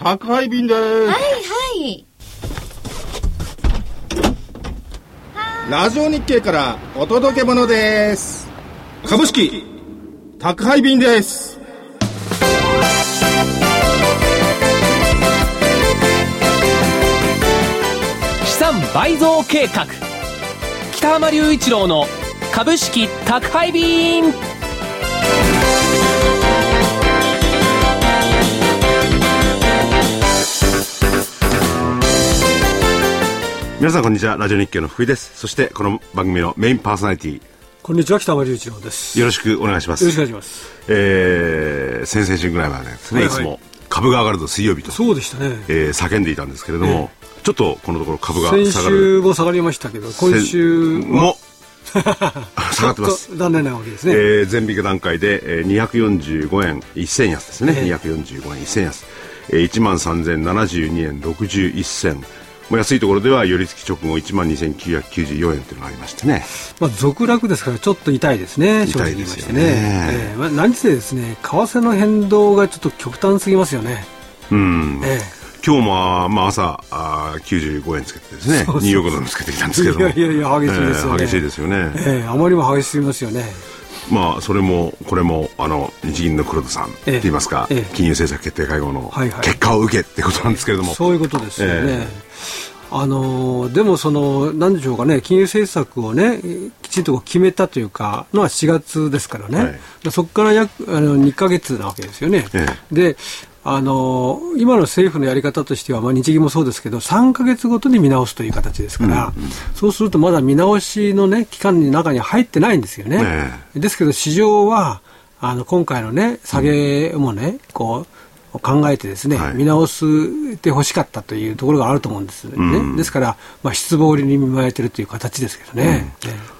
宅配便です。 はいはい。 ラジオ日経からお届け物です。株式宅配便です。 資産倍増計画、北浜隆一郎の株式宅配便。 皆さんこんにちは。ラジオ日経の福井です。そしてこの番組のメインパーソナリティ、 こんにちは、北浜隆一郎です。 よろしくお願いします。 よろしくお願いします。 先々週ぐらいまでですね、はいはい、いつも株が上がると水曜日とそうでしたね、 叫んでいたんですけれども、ちょっとこのところ株が下がる。 先週も下がりましたけど、今週も下がってます。 残念なわけですね。 前引け段階で245円1銭安ですね、245円1銭安、13,072円61銭、安いところでは寄り付き直後 12,994 円というのがありましてね、 続落ですからちょっと痛いですね。 痛いですよね。 何せですね、為替の変動がちょっと極端すぎますよね。 今日も朝95円つけてですね、ニューヨークドルつけてきたんですけども、 いや激しいですよね。 激しいですよね。 あまりも激しすぎますよね。 それもこれも日銀の黒田さんといいますか、金融政策決定会合の結果を受けってことなんですけれども、 そういうことですよね。でも何でしょうかね、金融政策をねきちんと決めたというかのは4月ですからね、そこから約2ヶ月なわけですよね。で今の政府のやり方としては、日銀もそうですけど3ヶ月ごとに見直すという形ですから、そうするとまだ見直しの、期間の中に入ってないんですよね。ですけど市場は今回の、下げもこう考えてですね、見直してほしかったというところがあると思うんですね。ですから、失望売りに見舞えているという形ですけどね。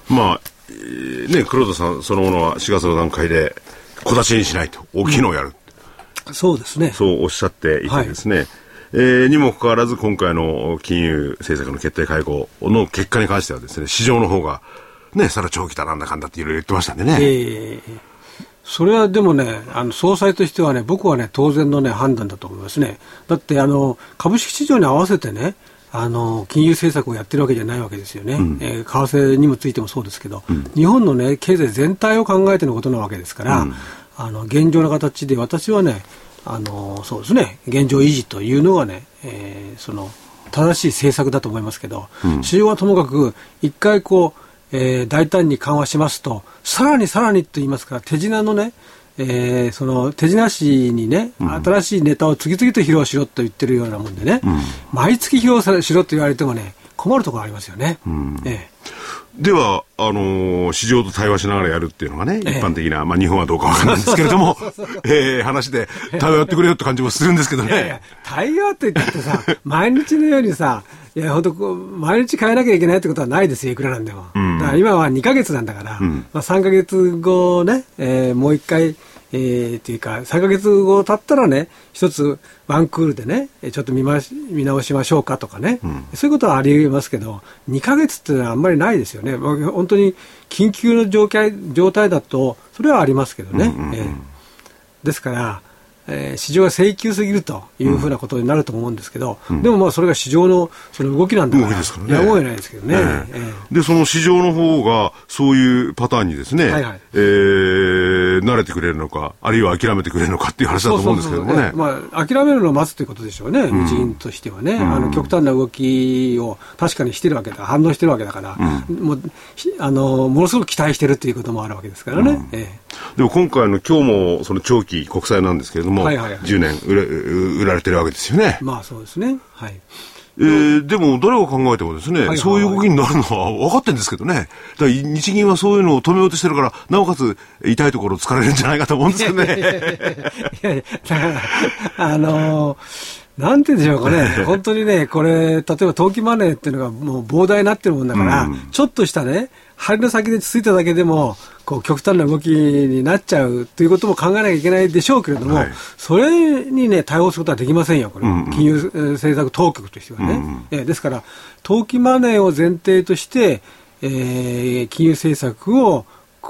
黒田さんそのものは4月の段階で小出しにしないと、大きいのをやる、 そうですね。 そうおっしゃっていてですね、にもかかわらず今回の金融政策の決定会合の結果に関してはですね、市場の方がさら長期だなんだかんだっていろいろ言ってましたんでね。 それはでもね、総裁としてはね、僕はね当然の判断だと思いますね。だって株式市場に合わせてね、金融政策をやってるわけじゃないわけですよね。為替にもついてもそうですけど、日本の経済全体を考えてのことなわけですから、現状の形で私はね、そうですね、現状維持というのがね、正しい政策だと思いますけど、市場はともかく一回大胆に緩和しますと、さらにと言いますか、手品のその手品師に新しいネタを次々と披露しろと言ってるようなもんでね、毎月披露しろと言われても困るところありますよね。 では市場と対話しながらやるっていうのがね、一般的な、日本はどうかわからないんですけれども話で対話やってくれよって感じもするんですけどね。 いや対話って言ってさ毎日のようにさ、本当毎日変えなきゃいけないってことはないですよ、いくらなんでも。だから今は2ヶ月なんだから、3ヶ月後もう一回っていうか3ヶ月後経ったら一つワンクールでちょっと見直しましょうかとかそういうことはありますけど、2ヶ月ってのはあんまりないですよね。本当に緊急の状態だとそれはありますけどね。ですから市場が請求すぎるというふうなことになると思うんですけど、でもそれが市場のその動きなんだから、やむを得ないですけどね。 でその市場の方がそういうパターンにですね、慣れてくれるのか、あるいは諦めてくれるのかっていう話だと思うんですけどもね。 諦めるのを待つということでしょうね、日銀としてはね。極端な動きを確かにしてるわけだ、反応してるわけだから、ものすごく期待してるということもあるわけですからね。 でも今回の今日もその長期国債なんですけれども、10年売られてるわけですよね。 そうですね。 でも誰が考えてもですね、そういう動きになるのは分かってるんですけどね。だから日銀はそういうのを止めようとしてるから、なおかつ痛いところを突かれるんじゃないかと思うんですけどね。 だからなんて言うんでしょうかね。本当にこれ例えば投機マネーっていうのがもう膨大になってるもんだから、ちょっとした針の先でついただけでも極端な動きになっちゃうということも考えなきゃいけないでしょうけれども、それに対応することはできませんよ、これ。金融政策当局としてはね。ですから投機マネーを前提として、金融政策を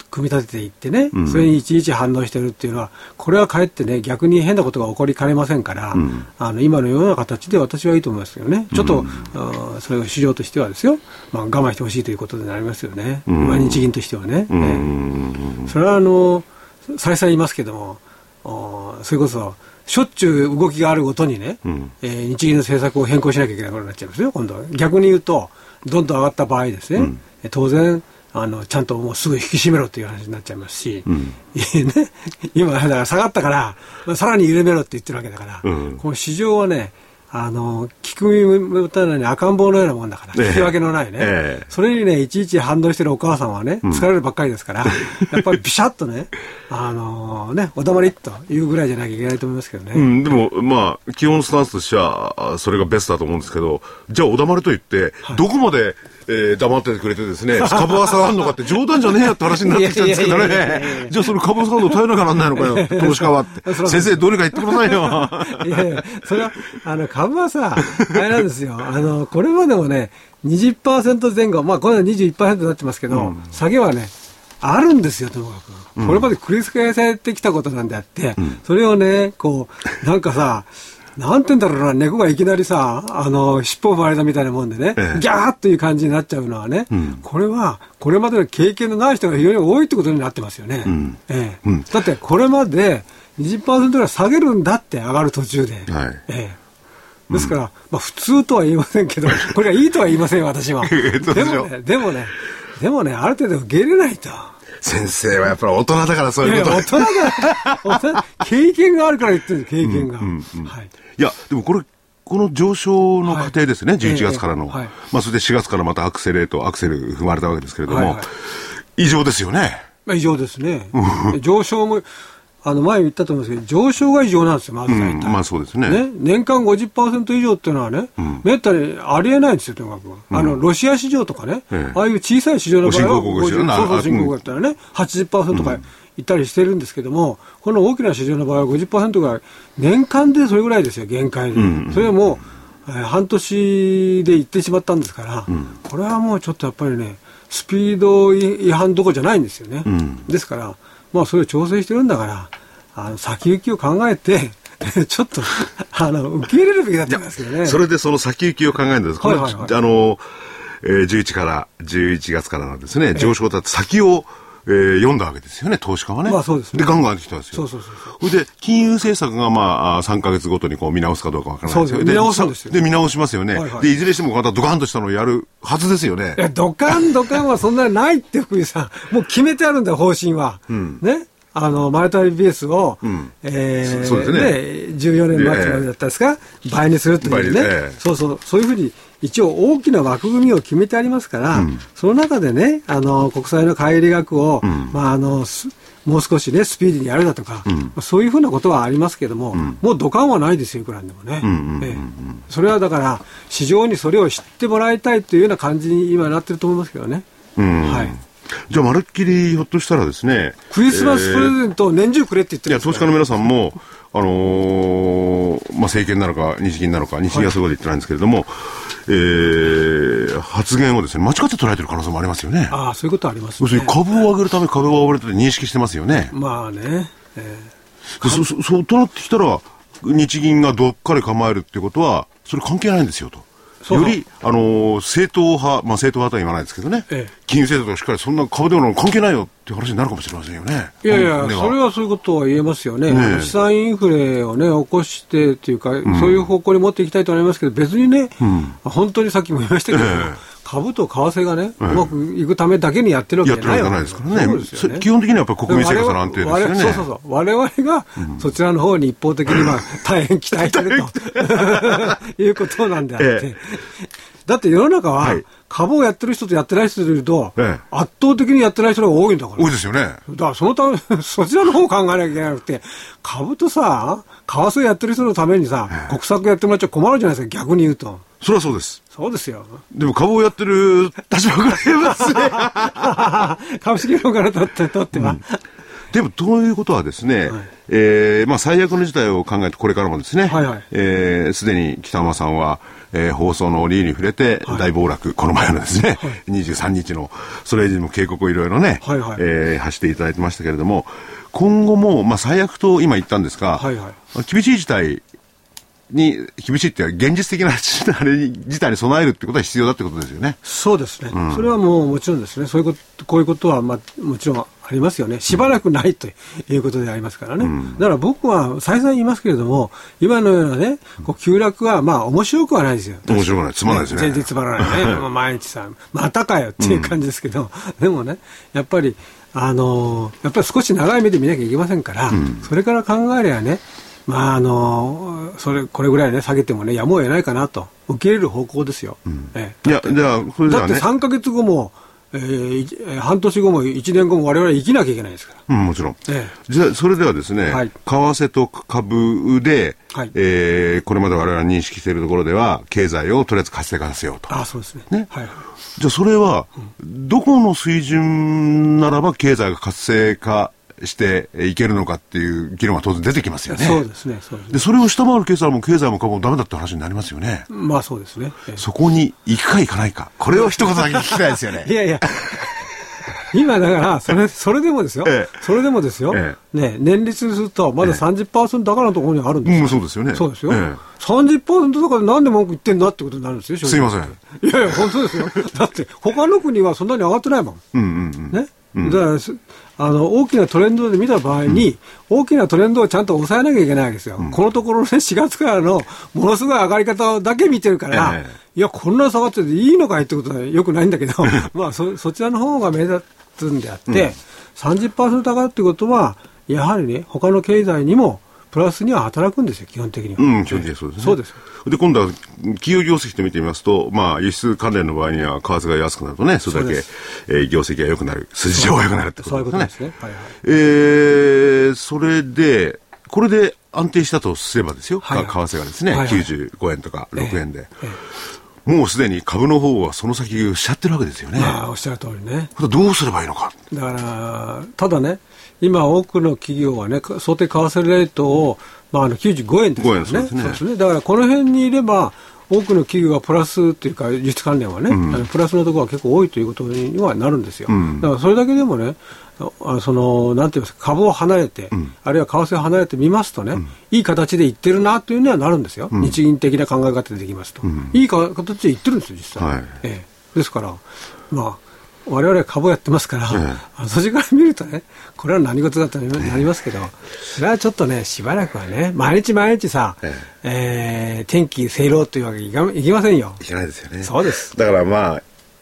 組み立てていってね、それにいちいち反応してるっていうのは、これはかえってね、逆に変なことが起こりかねませんから、今のような形で私はいいと思いますけどね。ちょっと、それが市場としてはですよ、我慢してほしいということになりますよね。日銀としてはね。それは再三言いますけども、それこそ、しょっちゅう動きがあるごとにね、日銀の政策を変更しなきゃいけないことになっちゃいますよ、今度は。逆に言うと、どんどん上がった場合ですね、当然、ちゃんともうすぐ引き締めろという話になっちゃいますし、ね、今、だから下がったから、さらに緩めろって言ってるわけだから、この市場はね、聞く耳もたない赤ん坊のようなもんだから、引き分けのないね、それにね、いちいち反応してるお母さんはね、疲れるばっかりですから、やっぱりビシャッとね、お黙りというぐらいじゃなきゃいけないと思いますけどね。 でも、まあ、基本スタンスとしては、それがベストだと思うんですけど、じゃあお黙りと言って、どこまで、黙っててくれてですね、株は下がるのかって冗談じゃねえやって話になってきたんですけどね。じゃあそれ株下がるの耐えなきゃなんないのかよ、投資家はって。先生どうにか言ってくださいよ。 いやいや、それは、株はさ、あれなんですよ。これまでもね、20% 前後、まあこれは 21% になってますけど、下げはね、あるんですよ、ともかく。これまで繰り返されてきたことなんであって、それをね、こう、なんかさ、なんて言うんだろうな、猫がいきなりさ、尻尾を踏まれたみたいなもんでね、ギャーっという感じになっちゃうのはね、これは、これまでの経験のない人が非常に多いってことになってますよね。だって、これまで 20% ぐらい下げるんだって、上がる途中で。ですから、まあ、普通とは言いませんけど、これがいいとは言いませんよ、私は。でもね、ある程度受け入れないと。 先生はやっぱり大人だからそういうこと。 大人だ。経験があるから言ってるんです、経験が。 いや、でもこの上昇の過程ですね、11月からの。まあ、それで4月からまたアクセル踏まれたわけですけれども、異常ですよね。 異常ですね。上昇も、前言ったと思うんですけど、上昇が異常なんですよ、まず大体。 まあそうですね。 年間 50% 以上っていうのはね、めったにありえないんですよ、とにかく。ロシア市場とかね、ああいう小さい市場の場合は、新興国だったらね、80% とかいったりしてるんですけども、この大きな市場の場合は 50% が年間でそれぐらいですよ、限界で。それはもう、半年でいってしまったんですから、これはもうちょっとやっぱりね、スピード違反どころじゃないんですよね。ですから、まあそれを調整してるんだから、先行きを考えて、ちょっと、受け入れるべきだったんですけどね。 それでその先行きを考えるんです。11から11月からのですね、上昇だって先を、読んだわけですよね、投資家はね。 まあそうですね。 で、ガンガン来たんですよ。それで、金融政策がまあ、3ヶ月ごとにこう見直すかどうかわからないですよ。 見直すんですよ。 で、見直しますよね。で、いずれしてもまたドカンとしたのをやるはずですよね。 いや、ドカンはそんなにないって、福井さん。もう決めてあるんだよ、方針は。ね。マネタリーベースを、そうですね。14年末までだったんですか、倍にするというね。そういうふうに、一応大きな枠組みを決めてありますから、その中でね、国債の買い入れ額を、まあ、もう少しね、スピーディーにやるだとか、そういうふうなことはありますけども、もう土管はないですよ、いくらでもね。それはだから、市場にそれを知ってもらいたいというような感じに今なってると思いますけどね。 じゃあ、まるっきりひょっとしたらですね、 クリスマスプレゼントを年中くれって言ってるんですか。 いや、投資家の皆さんも、まあ、政権なのか、日銀なのか、日銀はそういうこと言ってないんですけれども、発言をですね、間違って捉えてる可能性もありますよね。 ああ、そういうことありますね。 要するに株を上げるため株を上げると認識してますよね。 まあね。 そうとなってきたら、日銀がどっかで構えるってことは、それ関係ないんですよと。より、正統派、まあ正統派とは言わないですけどね、金融政策としっかりそんな株でも関係ないよっていう話になるかもしれませんよね。 いやいや、それはそういうことは言えますよね。資産インフレをね、起こしてっていうか、そういう方向に持っていきたいと思いますけど、別にね、本当にさっきも言いましたけど、株と為替がね、うまくいくためだけにやってるわけじゃないわけですからね。基本的にはやっぱり国民生活の安定ですよね。 我々がそちらの方に一方的に大変期待してるということなんであって。だって世の中は株をやってる人とやってない人でいると、圧倒的にやってない人が多いんだから。 多いですよね。 だからそのため、そちらの方を考えなきゃいけなくて、株とさ、為替やってる人のためにさ、国策やってもらっちゃ困るじゃないですか、逆に言うと。 それはそうです。 そうですよ。 でも株をやってる立場から言いますね。株式業からとっては。 でも、ということはですね、まあ、最悪の事態を考えて、これからもですね、すでに北浜さんは、 放送の理由に触れて、大暴落、この前のですね、23日のそれにも警告をいろいろね、発していただいてましたけれども、今後も、最悪と今言ったんですが、厳しい事態に、厳しいって現実的な事態に備えるってことは必要だってことですよね。 そうですね。それはもうもちろんですね。こういうことは、もちろんありますよね。しばらくないということでありますからね。だから僕は再三言いますけれども、今のようなね、急落は面白くはないですよ。 面白くない。つまらないですね。 全然つまらないね。毎日さ、またかよっていう感じですけど、でもね、やっぱり少し長い目で見なきゃいけませんから、それから考えればね、これぐらいね、下げてもね、やむを得ないかなと、受け入れる方向ですよ。 じゃあ、これじゃあね。 だって3ヶ月後も、半年後も1年後も我々生きなきゃいけないですから。 もちろん。じゃあ、それではですね、為替と株で、これまで我々が認識しているところでは、経済をとりあえず活性化させようと。 そうですね。 じゃあ、それは、どこの水準ならば経済が活性化していけるのかっていう議論は当然出てきますよね。 そうですね。 で、それを下回る経済も経済も株もダメだって話になりますよね。 そうですね。 そこに行くか行かないか。これを一言だけ聞きたいですよね。 いや。今だから、それでもですよ。それでもですよ。年率すると、まだ 30% 高のところにあるんですよ。 そうですよね。 そうですよ。30% 高でなんで文句言ってんだってことになるんですよ。 すいません。 いや、本当ですよ。だって、他の国はそんなに上がってないもん。ね。だから大きなトレンドで見た場合に、大きなトレンドをちゃんと抑えなきゃいけないわけですよ。このところね、4月からのものすごい上がり方だけ見てるから、いや、こんな下がってていいのかいってことはよくないんだけど、そちらの方が目立つんであって、30% 上がるってことは、やはりね、他の経済にも、プラスには働くんですよ、基本的には。 基本的にそうですね。 そうです。 で、今度は、企業業績と見てみますと、輸出関連の場合には、為替が安くなるとね、それだけ、業績が良くなる、筋上が良くなるってことですね。そういうことですね。それで、これで安定したとすればですよ、為替がですね、95円とか6円で。もうすでに株の方はその先しちゃってるわけですよね。 おっしゃる通りね。 これどうすればいいのか。 だから、ただね、今多くの企業はね、想定為替レートを、95円ですからね。そうですね。だからこの辺にいれば、多くの企業がプラスというか、輸出関連はね、プラスのところが結構多いということにはなるんですよ。だからそれだけでもね、なんて言いますか、株を離れて、あるいは為替を離れてみますとね、いい形でいってるなというのはなるんですよ。日銀的な考え方でできますと。いい形でいってるんですよ、実際。ですから、我々は株をやってますから、そっちから見るとね、これは何事だとなりますけど、それはちょっとね、しばらくはね、毎日さ、天気清朗というわけにいきませんよ。 いけないですよね。 そうです。 だから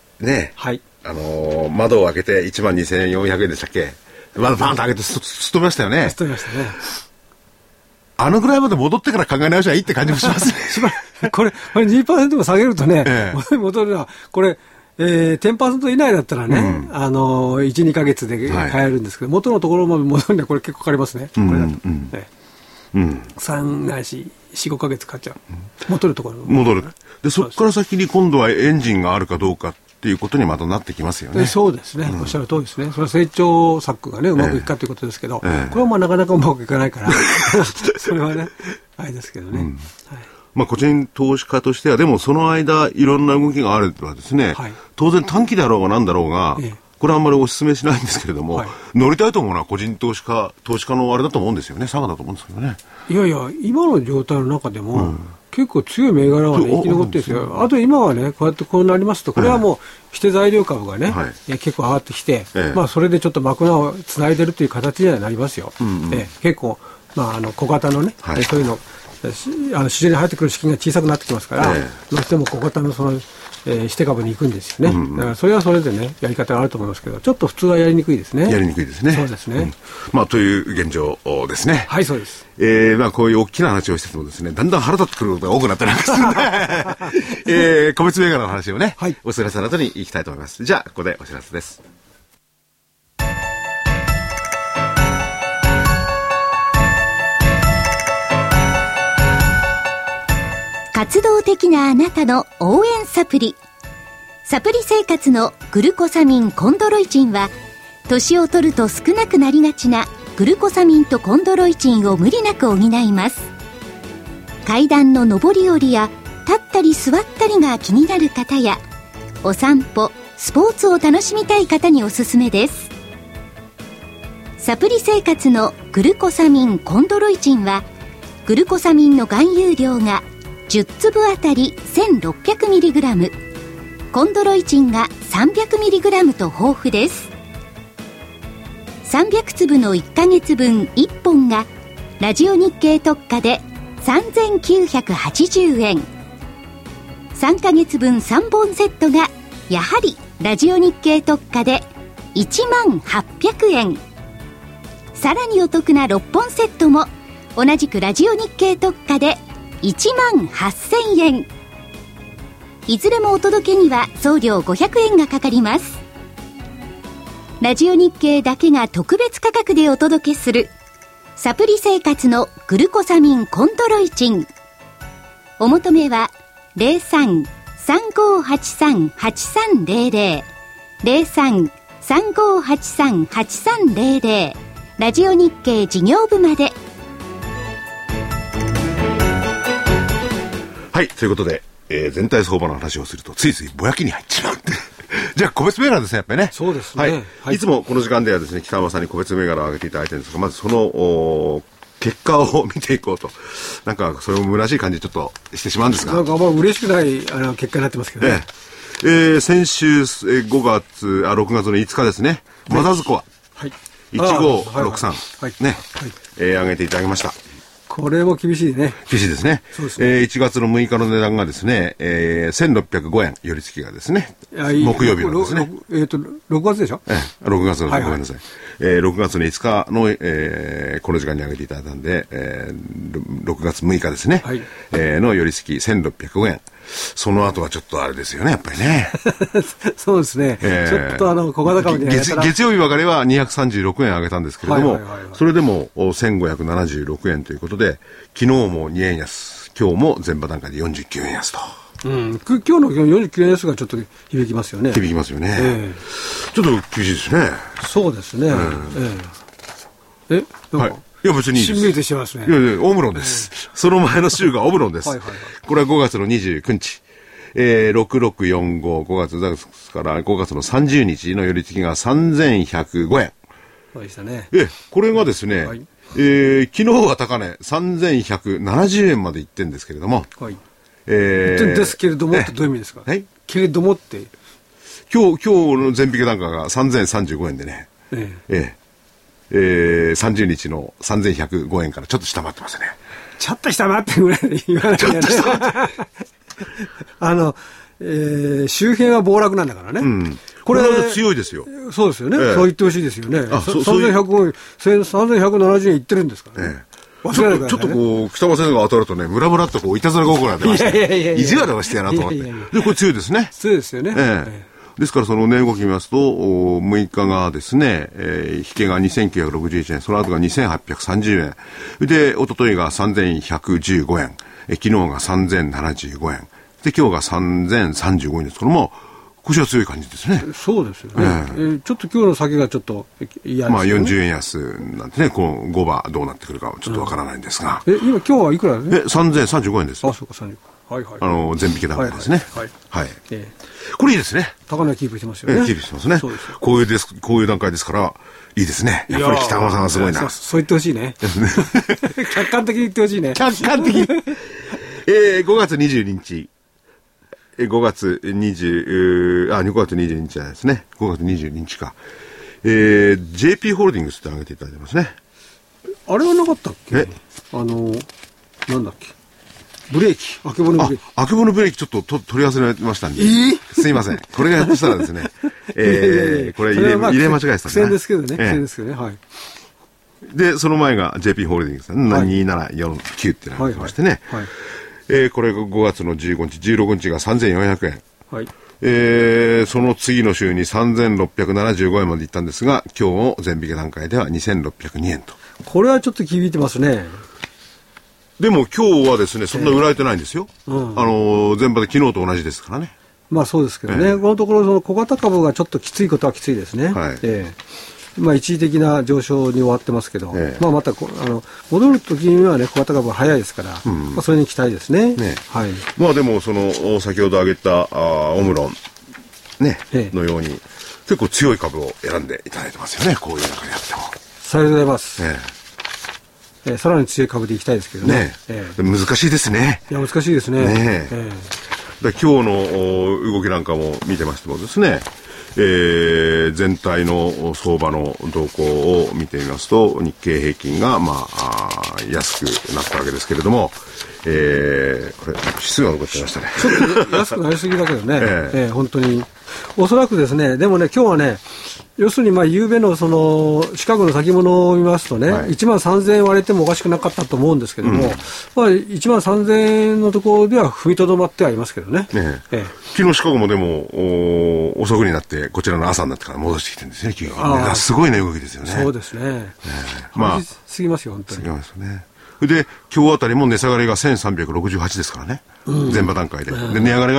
窓を開けて12,400円でしたっけ、バンと開けてすっ飛びましたよね。 すっ飛びましたね。 あのぐらいまで戻ってから考え直しはいいって感じもしますね。 これ 2% も下げるとね、戻るのは、これ、10% 以内だったらね、1、2ヶ月で買えるんですけど、元のところまで戻るにはこれ結構かかりますね。これだと。3ないし4、5ヶ月かかっちゃう。戻るところ。 戻る。で、そこから先に今度はエンジンがあるかどうかっていうことにまたなってきますよね。 そうですね。おっしゃる通りですね。それは成長策がね、うまくいくかということですけど、これはなかなかうまくいかないから、それはね、あれですけどね。 個人投資家としては、でもその間いろんな動きがあるとはですね、当然短期であろうが何だろうが、これはあんまりお勧めしないんですけれども、乗りたいと思うのは個人投資家のあれだと思うんですよね、差がだと思うんですけどね。 いやいや、今の状態の中でも、結構強い銘柄はね、生き残ってるんですよ。あと今はね、こうやってこうなりますと、これはもう、否定材料株がね、結構上がってきて、それでちょっと幕をつないでるという形にはなりますよ。結構、小型のね、そういうの、市場に入ってくる資金が小さくなってきますから、どうしても小型の指定株に行くんですよね。だからそれはそれでね、やり方があると思いますけど、ちょっと普通はやりにくいですね。 やりにくいですね。 そうですね。 という現状ですね。 はい、そうです。 こういう大きな話をしててもですね、だんだん腹立ってくることが多くなってなんかするんで、個別銘柄の話をね、お知らせの後に行きたいと思います。じゃあ、ここでお知らせです。 活動的なあなたの応援サプリ。サプリ生活のグルコサミンコンドロイチンは、年を取ると少なくなりがちなグルコサミンとコンドロイチンを無理なく補います。階段の上り下りや立ったり座ったりが気になる方や、お散歩、スポーツを楽しみたい方におすすめです。サプリ生活のグルコサミンコンドロイチンは、グルコサミンの含有量が10粒あたり 1600mg、 コンドロイチンが 300mg と豊富です。300粒の1ヶ月分1本がラジオ日経特価で3980円、3ヶ月分3本セットがやはりラジオ日経特価で10800円、さらにお得な6本セットも同じくラジオ日経特価で18000円。いずれもお届けには送料500円がかかります。ラジオ日経だけが特別価格でお届けするサプリ生活のグルコサミンコンドロイチン。お求めは 03-3583-8300 03-3583-8300 ラジオ日経事業部まで。 はい、ということで、全体相場の話をするとついついぼやきに入っちまうじゃあ個別銘柄ですね、やっぱりね。 そうですね、 はいはい、いつもこの時間ではですね、北山さんに個別銘柄を挙げていただいてるんですが、まずその結果を見ていこうと。なんかそれも虚しい感じちょっとしてしまうんですが、 なんかあんま嬉しくない結果になってますけどね。 先週6月の5日ですね、マザーズコア、はい、1563、はい、ね、はい、上げていただきました。 これも厳しいね。 厳しいですね。そうですね。1月の6日の値段がですね、1605円、寄り付きがですね、木曜日のですね。 6月でしょ ？6月の、ごめんなさい。6月の5日の、この時間に上げていただいたんで、6月6日ですね、はい、の寄り付き1605円。その後はちょっとあれですよね、やっぱりね。 そうですね。ちょっと小型株で月曜日ばかりは236円上げたんですけれども、それでも1576円ということで、昨日も2円安、今日も前場段階で49円安と。 うん、今日の49円安がちょっと響きますよね。 響きますよね。ちょっと厳しいですね。 そうですね。はい。 いや別にいいです。 しんみりとしてますね。 いやオムロンです。その前の週がオムロンです。はいはいはい、これは5月の29日。6645、5月ですから5月の30日の寄り付きが3105円。 そうでしたね。 これがですね、はい、昨日は高値3170円までいってんですけれども。はい。 ですけれどもってどういう意味ですか？はい。けれどもって。 今日の全引き単価が3035円でね。30日の3105円からちょっと下回ってますね。 ちょっと下回ってぐらいで言わないでね。周辺は暴落なんだからね。うん、 これ強いですよ。 そうですよね。そう言ってほしいですよね。3170円いってるんですからね。 ちょっとこう北間先生が当たるとね、ムラムラっとこういたずら心が出まして、意地悪をしてやなと思って。でこれ強いですね。 強いですよね。 ですからその値動き見ますと6日がですね、引けが2961円、その後が2830円で、一昨日が3115円、昨日が3075円で、今日が3035円ですから、まあ腰は強い感じですね。 そうですよね。ちょっと今日の先がちょっと嫌ですね。まあ 40円安なんてね、この5番どうなってくるかちょっとわからないんですが。 今日はいくらですね。 3035円です。 あ、そうか、35。はいはい。 全引き段階ですね。はい。はい。これいいですね。 高値キープしてますよね。 キープしてますね。そうです。こういう段階ですから、いいですね。やっぱり北浜さんはすごいな。 そう言ってほしいね。客観的に言ってほしいね。 客観的に。5月22日。5月22日じゃないですね。5月22日か。JP ホールディングスって挙げていただいてますね。 あれはなかったっけ？なんだっけ？ブレーキ。あけぼのブレーキ。あけぼのブレーキちょっと取り忘れましたんで。すいません。これがやっとしたらですね。これ入れ間違えてたね。 苦戦ですけどね。苦戦ですけどね。はい。 で、その前が JP ホールディングス2749ってなってましてね。はい。これが5月の15日、16日が3400円。はい。その次の週に3675円までいったんですが、今日全引き段階では2602円と。 これはちょっと響いてますね。 でも今日はですね、そんな売られてないんですよ。全場で昨日と同じですからね。 まあそうですけどね、このところその小型株がちょっときついことはきついですね。はい。 まあ、一時的な上昇に終わってますけど、まあ、また戻るときにはね、小型株は早いですから、まあ、それに期待ですね。はい。 まあでも、先ほど挙げたオムロン、ね、のように、結構強い株を選んでいただいてますよね、こういう中でやっても。 ありがとうございます。さらに強い株でいきたいですけどね。 難しいですね。 いや、難しいですね。 今日の動きなんかも見てましてもですね、全体の相場の動向を見てみますと、日経平均が、安くなったわけですけれども、これ、指数が残ってましたね。 ちょっと安くなりすぎだけどね、本当に。おそらくですね、でもね、今日はね、要するに、夕べのシカゴの先物を見ますとね、1万3000円割れてもおかしくなかったと思うんですけども、1万3000円のところでは踏みとどまってはいますけどね。 昨日シカゴもでも、遅くになって、こちらの朝になってから戻してきてるんですね、企業がね。すごいね、動きですよね。 そうですね。過ぎますよ、本当に。 過ぎますよね。で、今日あたりも値下がりが1368ですからね。前場段階で。で、値上がりが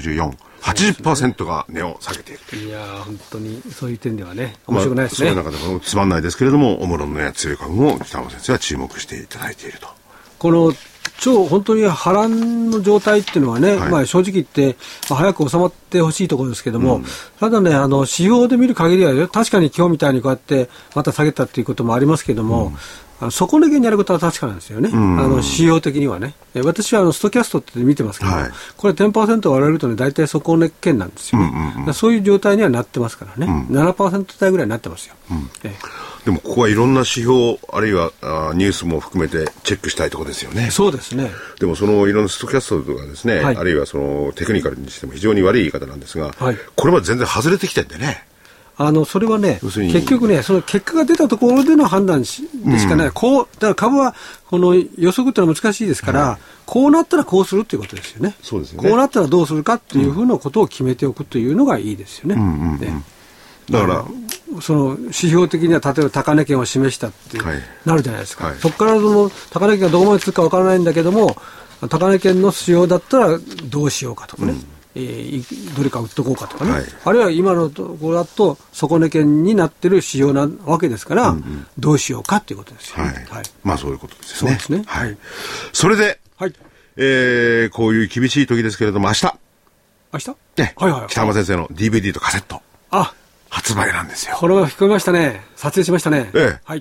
264。80% が値を下げている。 いやー、本当にそういう点ではね、面白くないですね。 そういう中でもつまんないですけれども、オムロンのや強い株も北野先生は注目していただいていると。 この本当に波乱の状態っていうのはね、正直言って、早く収まってほしいところですけども、ただね、指標で見る限りは、確かに今日みたいにこうやってまた下げたっていうこともありますけども、底値圏にやることは確かなんですよね。指標的にはね。私はストキャストって見てますけど、これ 10% 割れるとね、大体底値圏なんですよね。そういう状態にはなってますからね。7% 台ぐらいになってますよ。 でもここはいろんな指標あるいはニュースも含めてチェックしたいところですよね。 そうですね。 でもいろんなストキャストとかですね、あるいはテクニカルにしても非常に悪い言い方なんですが、これまで全然外れてきてんでね。 それはね、結局ね、その結果が出たところでの判断でしかない。だから株は、予測ってのは難しいですから、こうなったらこうするっていうことですよね。 そうですよね。 こうなったらどうするかっていうふうなことを決めておくというのがいいですよね。 だから、 指標的には例えば高値圏を示したってなるじゃないですか。そこから高値圏がどこまでつくかわからないんだけども、高値圏の指標だったらどうしようかとかね。どれか売っとこうかとかね、あるいは今のところだと底値圏になっている仕様なわけですから、どうしようかということですよね。 まあそういうことですよね。 そうですね。 それで、こういう厳しい時ですけれども、明日北浜先生の DVD とカセット発売なんですよ。 これは聞こえましたね。撮影しましたね。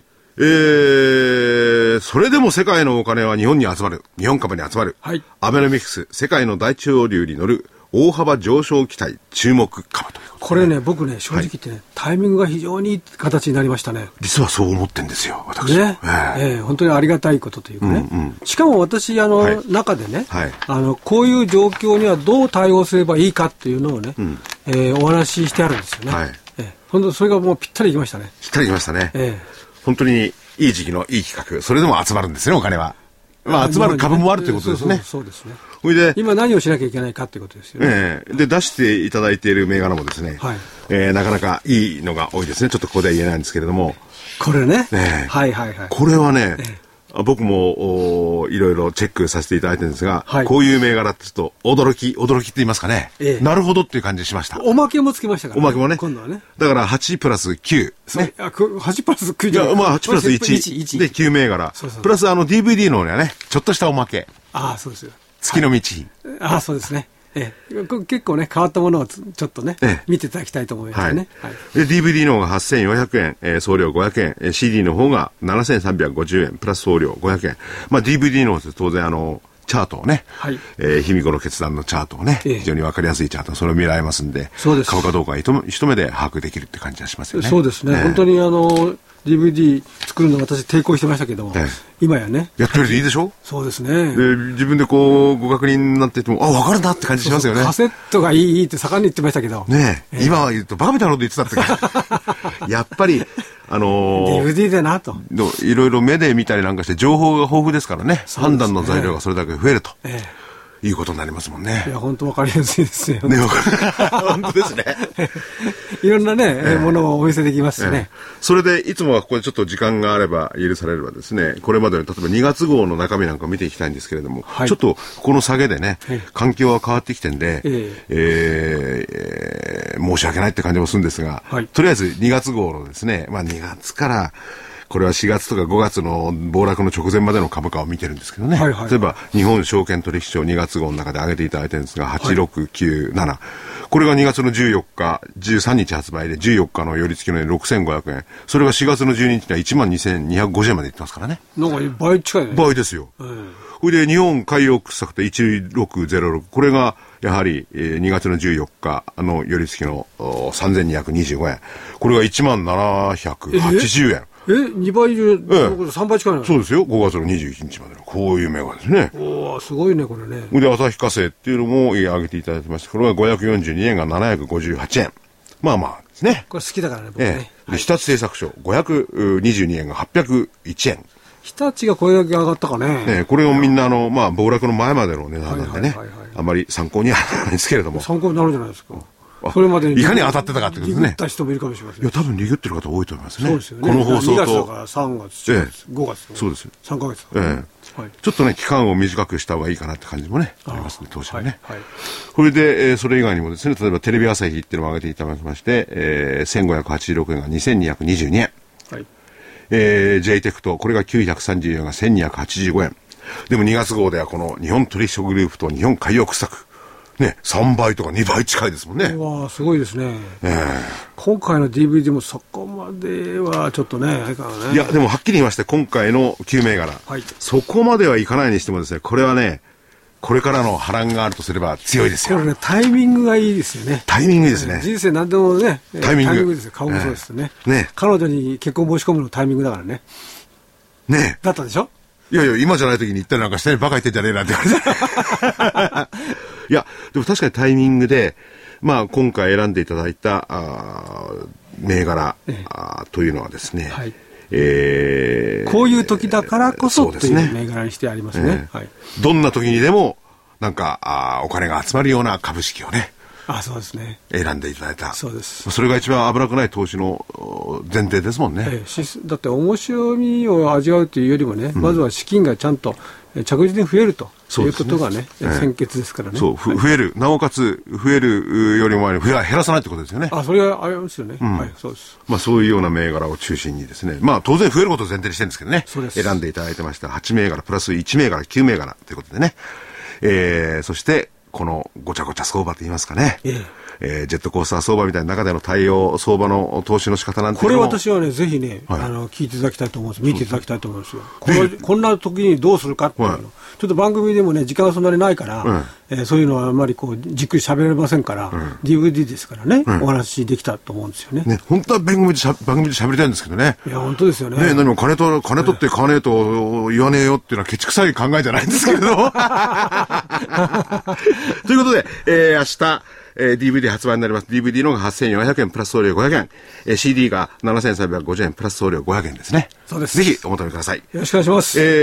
それでも世界のお金は日本に集まる、日本株に集まる、アベノミクス世界の大潮流に乗る大幅上昇期待注目株ということで、 これね、僕ね、正直言ってね、タイミングが非常にいい形になりましたね。 実はそう思ってんですよ、私。 ね、本当にありがたいことというかね。しかも私、中でね、こういう状況にはどう対応すればいいかっていうのをね、お話ししてあるんですよね。本当それがもうぴったりいきましたね。 ぴったりいきましたね。本当にいい時期のいい企画、それでも集まるんですね、お金は。集まる株もあるということですね。 そうですね。 今何をしなきゃいけないかということですよね。 で、出していただいている銘柄もですね、なかなかいいのが多いですね。ちょっとここでは言えないんですけれども。 これね。 これはね、僕もいろいろチェックさせていただいてるんですが、こういう銘柄ってちょっと驚きって言いますかね。なるほどっていう感じしました。 おまけもつけましたからね。 おまけもね。 今度はね。 だから8プラス9ですね。 8プラス9じゃない。 8プラス1で9銘柄。プラスDVD の方にはね、ちょっとしたおまけ。 そうですよ。 月の道。 そうですね。結構ね、変わったものをちょっとね、見ていただきたいと思いますね。 で、DVD の方が8400円、送料500円、CD の方が7350円、プラス送料500円。DVD の方で当然チャートをね、卑弥呼の決断のチャートをね、非常に分かりやすいチャート、それを見られますんで、株かどうか一目で把握できるって感じがしますよね。 そうですね。本当にDVD 作るの私抵抗してましたけども、今やね。 やってるでいいでしょ？ そうですね。 で、自分でご確認になっていても、分かるなって感じしますよね。 カセットがいいって盛んに言ってましたけど。 今は言うとバカみたいなこと言ってたってか。やっぱり、 DVD だなと。 いろいろ目で見たりなんかして情報が豊富ですからね。判断の材料がそれだけ増えると。 いうことになりますもんね。 いや、本当わかりやすいですよね。 本当ですね。 いろんなね、ものをお見せできますしね。 それで、いつもはここでちょっと時間があれば、許されればですね、これまでの例えば2月号の中身なんかを見ていきたいんですけれども、はい、ちょっとこの下げでね、環境が変わってきてんで、申し訳ないって感じもするんですが、はい、とりあえず2月号のですね、まあ2月から、これは4月とか5月の暴落の直前までの株価を見てるんですけどね。はいはいはい、例えば、日本証券取引所2月号の中で上げていただいてるんですが、8697、はい。これが2月の14日、13日発売で、14日の寄り付きの6500円。それが4月の12日には12,250円までいってますからね。 なんか倍近いね。 倍ですよ。これで日本海洋掘削と1606。これが、やはり、2月の14日の寄り付きの3225円。これが1780円。 2倍以上、3倍近いの、 そうですよ。5月の21日までの、こういう銘柄ですね。 おー、すごいね、これね。 で、旭化成っていうのも上げていただいてまして、これが542円が758円。まあまあですね。 これ好きだからね、僕ね。 で、日立製作所、522円が801円。 日立がこれだけ上がったかね。 これをみんなまあ、暴落の前までの値段なんでね、あまり参考にはならないんですけれども。 参考になるじゃないですか。それまでいかに当たってたかってことですね。 リグった人もいるかもしれません。 いや、多分リグってる方多いと思いますね。 そうですよね。 この放送と。 2月だから3月、4月、5月。 そうです。 3ヶ月。 ちょっとね、期間を短くした方がいいかなって感じもね、ありますね、当社はね。これで、それ以外にもですね、例えばテレビ朝日っていうのを上げていただきまして、1586円が2222円。はい。J テクト、これが934円が1285円。でも2月号ではこの日本取引所グループと日本海洋掘削。ね、3倍とか2倍近いですもんね。 うわー、すごいですね。今回の DVD もそこまではちょっとね、ないからね。 いや、でもはっきり言いまして、今回の9銘柄、はい、そこまではいかないにしてもですね、これはね、これからの波乱があるとすれば強いですよ。 これね、タイミングがいいですよね。 タイミングいいですね。 人生何でもね、 タイミングですよ。顔もそうですよね。彼女に結婚申し込むのタイミングだからね。 ねだったでしょ？ いやいや、今じゃない時に言ったりなんかしてバカ言ってんじゃねえなんて言われて。いや、でも確かにタイミングで、まあ今回選んでいただいた銘柄というのはですね、はい、 こういう時だからこそという銘柄にしてありますね。 どんな時にでもなんかお金が集まるような株式をね、 そうですね。 選んでいただいた。 そうです。 それが一番危なくない投資の前提ですもんね。 だって面白みを味わうというよりもね、まずは資金がちゃんと着実に増えるということがね、先決ですからね。 そう、増える。なおかつ、増えるよりも前に減らさないってことですよね。 それはありますよね。はい、そうです。 まあそういうような銘柄を中心にですね、まあ当然増えることを前提にしてるんですけどね。そうです。選んでいただいてました8銘柄プラス1銘柄9銘柄ということでね。そして、このごちゃごちゃ相場と言いますかね。ジェットコースター相場みたいな中での対応相場の投資の仕方なんていうのもこれ私はね、ぜひね、聞いていただきたいと思うんです。見ていただきたいと思うんですよ。こんな時にどうするかっていうの。ちょっと番組でもね、時間がそんなにないから、そういうのはあんまりこう、じっくり喋れませんから、DVD ですからね、お話できたと思うんですよね。 本当は番組で喋りたいんですけどね。 いや、本当ですよね。 何も金取って買わねえと言わねえよっていうのはケチくさい考えじゃないんですけれども。ということで、明日、DVD 発売になります。DVD のが8400円プラス送料500円。CD が7350円プラス送料500円ですね。 そうです。 ぜひお求めください。 よろしくお願いします。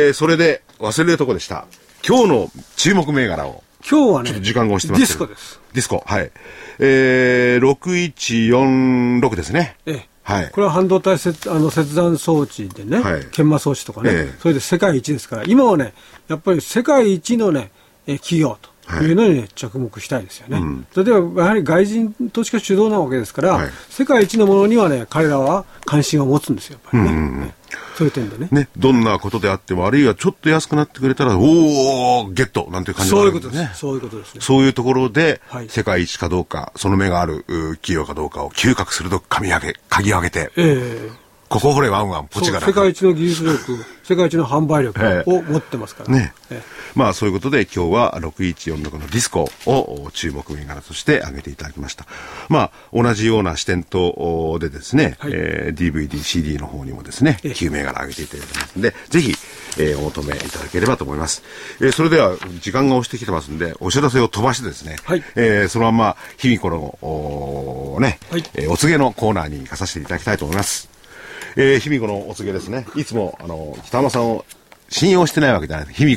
それで忘れるとこでした。今日の注目銘柄を。 今日はね、 ちょっと時間が押してます。 ディスコです。 ディスコ、はい。6146ですね。はい。 これは半導体切断装置でね、研磨装置とかね、それで世界一ですから、今はね、やっぱり世界一のね、企業と。いうのに、ね、着目したいですよね。例えばやはり外人投資家主導なわけですから、世界一のものにはね、彼らは関心を持つんですよ、やっぱりね。そういう点でね。 どんなことであっても、あるいはちょっと安くなってくれたら、おー、ゲットなんていう感じがあるんですね。 そういうことですね。 そういうところで、世界一かどうか、その目がある企業かどうかを嗅覚すると鍵を上げて、ここ掘れワンワンポチが世界一の技術力、世界一の販売力を持ってますからね。 まあそういうことで今日は6146のディスコを注目銘柄として挙げていただきました。まあ同じような視点とでですね、DVD、CD の方にもですね、9銘柄挙げていただいてますので、ぜひ、お求めいただければと思います。それでは時間が押してきてますんで、お知らせを飛ばしてですね、そのまま卑弥呼のお告げのコーナーに行かさせていただきたいと思います。卑弥呼のお告げですね。いつも北浜さんを信用してないわけじゃないです。卑弥呼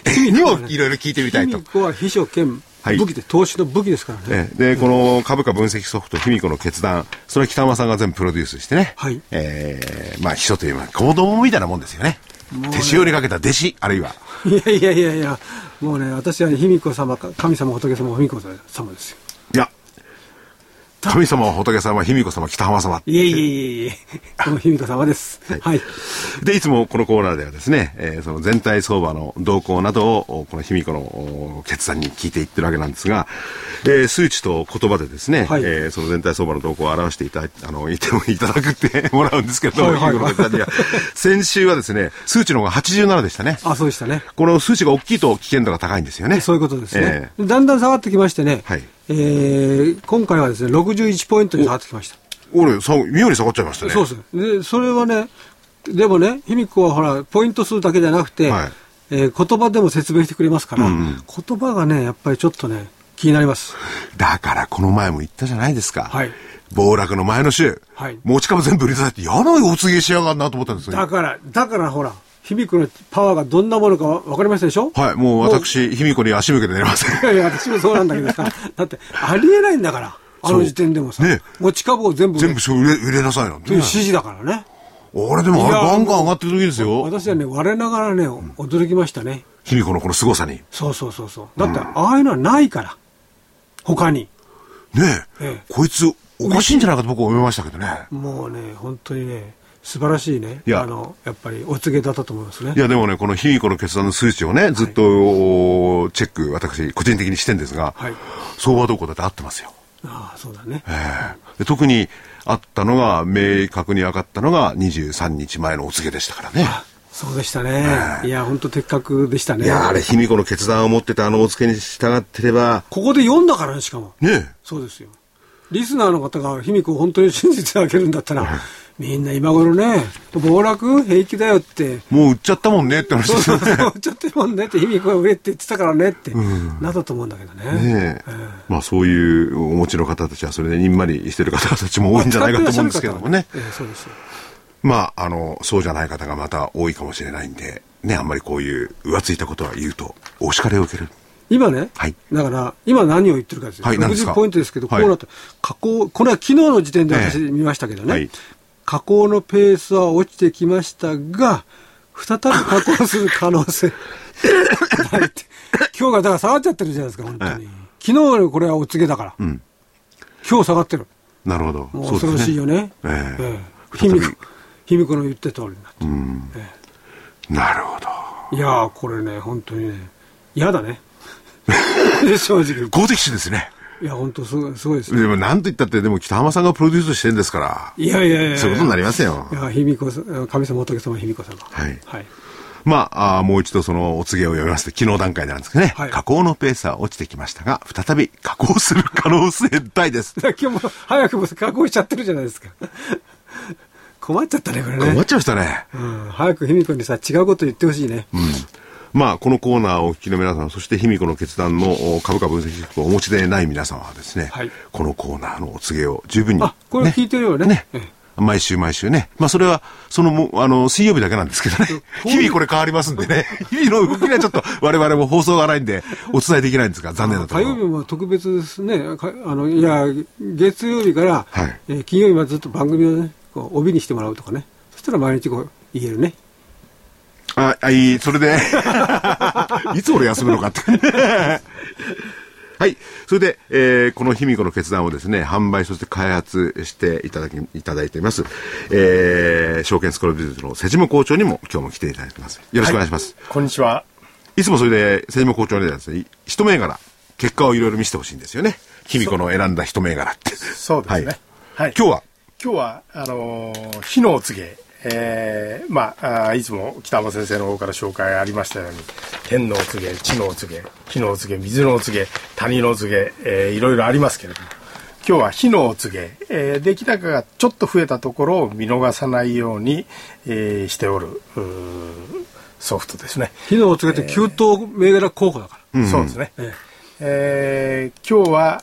にもいろいろ聞いてみたいと。 卑弥呼は秘書兼武器で、投資の武器ですからね。 で、この株価分析ソフト、卑弥呼の決断、それは北山さんが全部プロデュースしてね。 はい。 まあ、秘書というのは子供みたいなもんですよね。手塩にかけた弟子、あるいは。 いや、もうね、私は卑弥呼様、神様、仏様、卑弥呼様ですよ。 いや、神様は仏様、卑弥呼様、北浜様。 いえ。この卑弥呼様です。はい。 で、いつもこのコーナーではですね、その全体相場の動向などを、この卑弥呼の決断に聞いていってるわけなんですが、数値と言葉でですね、はい、その全体相場の動向を表していただくってもらうんですけど、卑弥呼の決断には。先週はですね、数値の方が87でしたね。 あ、そうでしたね。 この数値が大きいと危険度が高いんですよね。 そういうことですね。だんだん下がってきましてね、はい、今回はですね、61ポイントに下がってきました。 妙に下がっちゃいましたね。 そうです。で、それはね、でもね、卑弥呼はほら、ポイント数だけじゃなくて、はい、言葉でも説明してくれますから、言葉がね、やっぱりちょっとね、気になります。 だからこの前も言ったじゃないですか。 はい。 暴落の前の週、はい、持ち株全部売り出されて、嫌なお告げしやがるなと思ったんですよ。 だからほら、卑弥呼のパワーがどんなものか分かりましたでしょ。 はい、もう私、卑弥呼に足向けて寝れません。 いや、私もそうなんだけどさ、だって、ありえないんだから、あの時点でもさ、ね、持ち株を全部売れなさいなんて、 という指示だからね。 俺でもあれガンガン上がってる時ですよ。 私はね、我ながらね、驚きましたね。 卑弥呼のこの凄さに。 そう。だって、ああいうのはないから。他に。 ねえ。こいつ、おかしいんじゃないかと僕は思いましたけどね。 もうね、本当にね、素晴らしいね。やっぱりお告げだったと思いますね。 いや、でもね、この卑弥呼の決断の数値をね、ずっとチェック、私、個人的にしてんですが、はい、相場動向だって合ってますよ。 ああ、そうだね。 で特にあったのが、明確に分かったのが23日前のお告げでしたからね。 そうでしたね。いや、本当的確でしたね。 いや、あれ、卑弥呼の決断を持ってたあのお告げに従ってれば。 ここで読んだからね、しかも。 ね。 そうですよ。リスナーの方が卑弥呼を本当に信じてあげるんだったら、みんな今頃ね、暴落平気だよって。 もう売っちゃったもんねって話ですよね。 そう、売っちゃってるもんねって、卑弥呼が売れって言ってたからねって、なったと思うんだけどね。 まあそういうお持ちの方たちはそれでにんまりしてる方たちも多いんじゃないかと思うんですけどもね。 そうですよ。 まあ、そうじゃない方がまた多いかもしれないんで、ね、あんまりこういう浮ついたことは言うと、お叱りを受ける。 今ね、 はい、 だから、今何を言ってるかですよ。はい、60ポイントですけど、こうなった、これは昨日の時点で私見ましたけどね、はい、下降のペースは落ちてきましたが、再び下降する可能性今日がだから下がっちゃってるじゃないですか、本当に。昨日のこれはお告げだから、今日下がってる。 なるほど。 もう恐ろしいよね。卑弥呼の言って通りになって。 なるほど。 いやー、これね、本当にね、嫌だね。正直。 好敵手ですね。 いや、本当すごいですね。 でも、なんと言ったって、でも、北浜さんがプロデュースしてるんですから。 いや。 そういうことになりますよ。 いや、卑弥呼、神様、仏様、卑弥呼様。 はい。まあ、もう一度そのお告げを読みますと、昨日段階なんですけどね、下降のペースは落ちてきましたが、再び下降する可能性大です。 今日も、早くも下降しちゃってるじゃないですか。困っちゃったね、これね。 困っちゃいましたね。 早く卑弥呼にさ、違うこと言ってほしいね。 まあ、このコーナーをお聞きの皆さん、そして卑弥呼の決断の株価分析をお持ちでない皆様はですね、このコーナーのお告げを十分に、 これ聞いてるよね。 毎週ね。まあ、それは、水曜日だけなんですけどね。日々これ変わりますんでね。日々の動きがちょっと我々も放送がないんで、お伝えできないんですが、残念なところ。 火曜日も特別ですね。いや、月曜日から、金曜日までずっと番組をね、帯にしてもらうとかね。そしたら毎日言えるね。 それで、いつ俺休むのかって。はい。それで、この卑弥呼の決断をですね、販売、そして開発していただいています。証券スクールビジネスの瀬島校長にも今日も来ていただいてます。よろしくお願いします。 こんにちは。 いつもそれで、瀬島校長にはですね、一銘柄、結果をいろいろ見せてほしいんですよね。卑弥呼の選んだ一銘柄って。 そうですね。 はい。今日は、火のお告げ。いつも北浜先生の方から紹介ありましたように、天のお告げ、地のお告げ、火のお告げ、水のお告げ、谷のお告げ、いろいろありますけれども、今日は火のお告げ、出来高がちょっと増えたところを見逃さないように、しておるソフトですね。 火のお告げって9等銘柄候補だから。 そうですね。今日は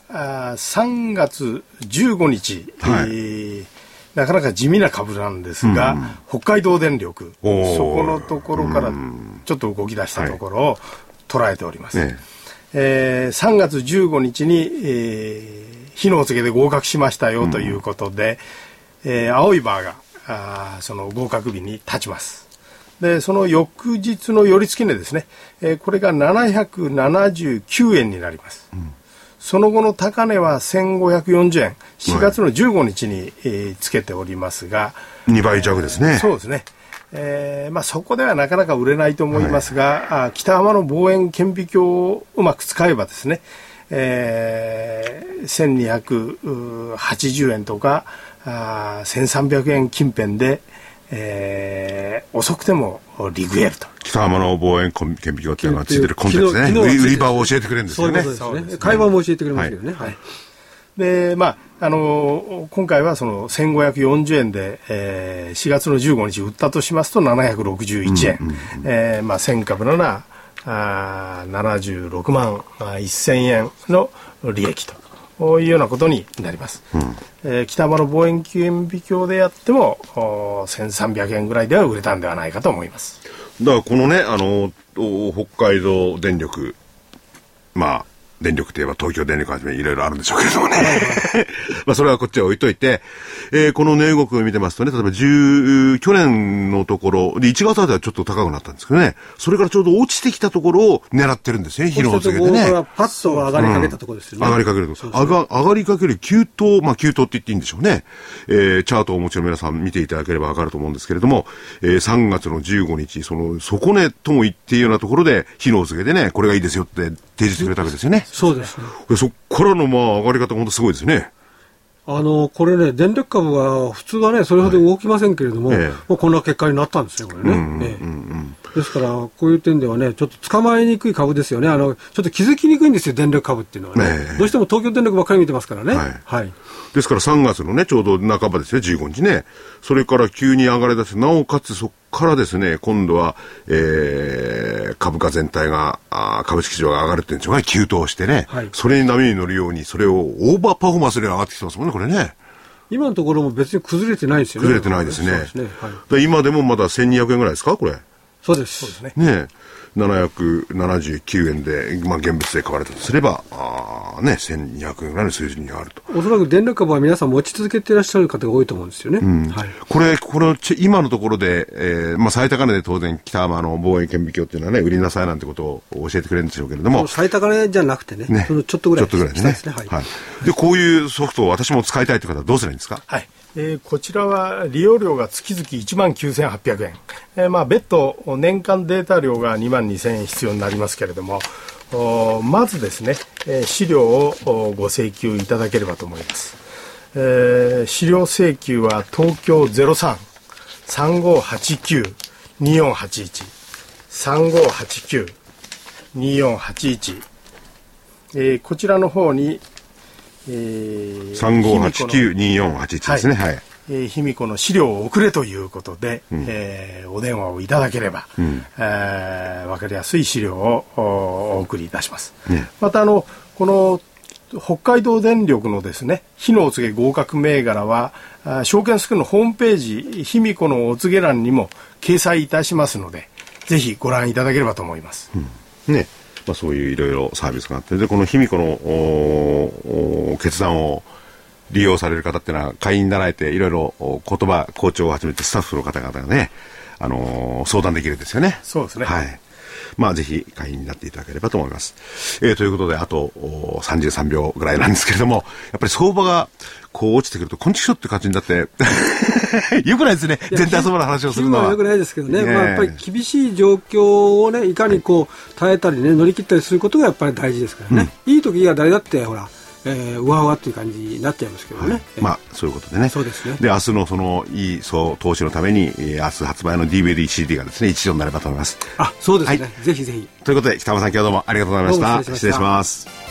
3月15日、なかなか地味な株なんですが、北海道電力、そこのところからちょっと動き出したところを捉えております。3月15日に、日のお告げで合格しましたよということで、青いバーがその合格日に立ちます。でその翌日の寄り付き値ですね、これが779円になります。その後の高値は1540円、4月の15日に、つけておりますが、 2倍弱ですね。 そうですね。そこではなかなか売れないと思いますが、北浜の望遠顕微鏡をうまく使えばですね、1280円とか1300円近辺で、遅くてもリグエルと。 北浜の望遠顕微鏡っていうのがついてるコンテンツね、売り場を教えてくれるんですよね。 そうですね。会話も教えてくれますよね。はい。 で今回はその1540円で、4月の15日売ったとしますと761円、1000株なら76万1000円の利益というようなことになります。北浜の望遠顕微鏡でやっても1300円ぐらいでは売れたんではないかと思います。 だからこのね北海道電力電力といえば東京電力はじめいろいろあるんでしょうけれどもねそれはこっちは置いといて、この値動きを見てますとね、例えば去年のところで1月あたりはちょっと高くなったんですけどね、それからちょうど落ちてきたところを狙ってるんですね、日のお告げでね。 パッと上がりかけたところですよね。 上がりかけると。上がりかける急騰、急騰って言っていいんでしょうね。チャートをもちろん皆さん見ていただければわかると思うんですけれども、3月の15日、その底値とも言っていいようなところで、日のお告げでね、これがいいですよって提示してくれたわけですよね。 そうですね。 そこからの上がり方本当すごいですね。 これね、電力株は普通はね、それほど動きませんけれども、もうこんな結果になったんですね、これね。ですから、こういう点ではね、ちょっと捕まえにくい株ですよね。ちょっと気づきにくいんですよ、電力株っていうのはね。どうしても東京電力ばっかり見てますからね。はい。 ですから3月のね、ちょうど半ばですね、15日ね。それから急に上がり出して、なおかつそこからですね、今度は、株価全体が、株式市場が上がるっていうんでしょうかね、急騰してね、それに波に乗るように、それをオーバーパフォーマンスで上がってきてますもんね、これね。 今のところも別に崩れてないですよね。 崩れてないですね。 そうですね。 はい。今でもまだ1200円ぐらいですか、これ。 そうです。そうですね。 ねえ。779円で、現物で買われたとすれば、1200円ぐらいの数字にあると。 おそらく電力株は皆さん持ち続けていらっしゃる方が多いと思うんですよね。はい。 これ今のところで、最高値で当然北浜の望遠顕微鏡っていうのはね、売りなさいなんてことを教えてくれるんでしょうけれども。 最高値じゃなくてね。そのちょっとぐらい。 ちょっとぐらいですね。はい。で、こういうソフトを私も使いたいという方はどうすればいいんですか？ はい。こちらは利用料が月々19,800円。別途年間データ量が22,000円必要になりますけれども、まずですね、資料をご請求いただければと思います。資料請求は東京 03-3589-2481 3589-2481、こちらの方に 3589-2481ですね。はい。 卑弥呼の資料を送れということで、お電話をいただければ、分かりやすい資料をお送りいたします。またこの北海道電力のですね、日のお告げ合格銘柄は証券スクールのホームページ卑弥呼のお告げ欄にも掲載いたしますので、ぜひご覧いただければと思います。 ね。そういういろいろサービスがあって、でこの卑弥呼の決断を利用される方っていうのは会員になられていろいろ言葉校長をはじめてスタッフの方々がね、相談できるんですよね。 そうですね。 はい。ぜひ会員になっていただければと思います。ということであと33秒ぐらいなんですけれども、やっぱり相場がこう落ちてくるとこんちくしょって感じになってよくないですね。全体相場の話をするのはよくないですけどね。やっぱり厳しい状況をね、いかに耐えたりね、乗り切ったりすることがやっぱり大事ですからね。いい時は誰だってほら。うわうわっていう感じになっちゃいますけどね。 そういうことでね。 そうですね。 で、明日のそのいい投資のために、明日発売の DVD、CD がですね、一度になればと思います。 そうですね。ぜひぜひ。 ということで、北浜さん今日どうもありがとうございました。失礼します。